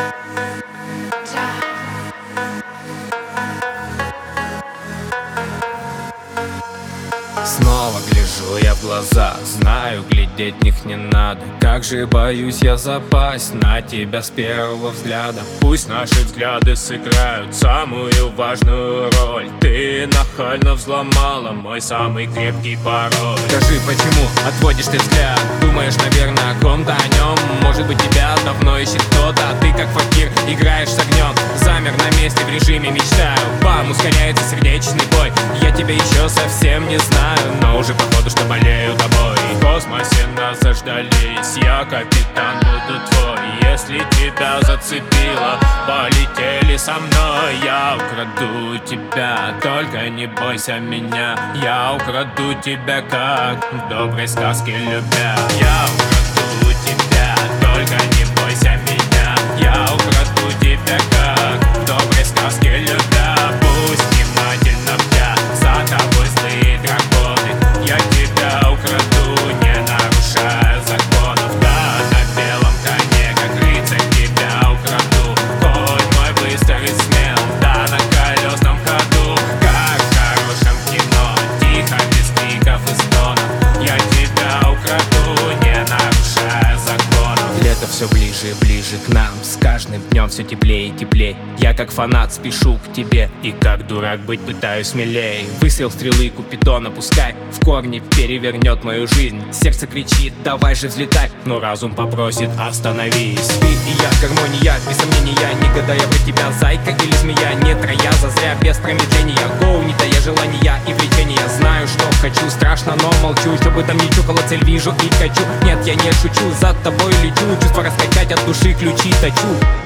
Снова гляжу я в глаза, знаю, глядеть в них не надо. Как же боюсь я запасть на тебя с первого взгляда. Пусть наши взгляды сыграют самую важную роль. Ты нахально взломала мой самый крепкий пароль. Скажи, почему отводишь ты взгляд? Думаешь, наверное, о ком-то о нем. Может быть, тебя давно ищет кто-то, а ты как факир играешь с огнем. Замер на месте в режиме мечтаю. Бам, ускоряется сердечный бой. Я тебя еще совсем не знаю, но уже походу, что болею тобой. В космосе нас заждались, я капитан буду твой. Если тебя зацепило, полетели со мной. Я украду тебя, только не бойся меня. Я украду тебя, как в доброй сказке любя. Я украду тебя, только не бойся меня. Я украду тебя, как в доброй сказке любя. Пусть внимательно бдят за тобой злые драконы. Я тебя украду, не нарушая законов. Да, на белом коне, как рыцарь, тебя украду. Конь мой быстрый и смел, да, на колесном ходу. Как в хорошем кино, тихо, без криков и стонов. Я тебя украду, не нарушая законов. Лето все ближе и ближе к нам, с каждым днем все теплее и теплее. Я как фанат спешу к тебе, и как дурак быть пытаюсь смелее. Выстрел стрелы Купидона, пускай в корне перевернет мою жизнь. Сердце кричит, давай же взлетай, но разум попросит, остановись. Ты и я, гармония, без сомнения, не гадая про тебя, зайка или змея. Не троя, зазря, без промедления. Гоу, не тая желания и влечения. Знаю, что хочу, страшно, но молчу. Чтобы там не чухала, цель вижу и хочу. Нет, я не шучу, за тобой лечу. Чувства раскачать, от души ключи точу.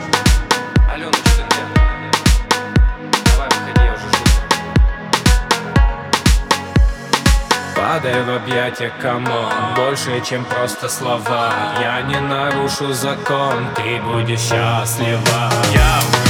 Алена, что ты где? Давай, выходи, я уже жду. Падай в объятия, камон, больше, чем просто слова. Я не нарушу закон, ты будешь счастлива. Я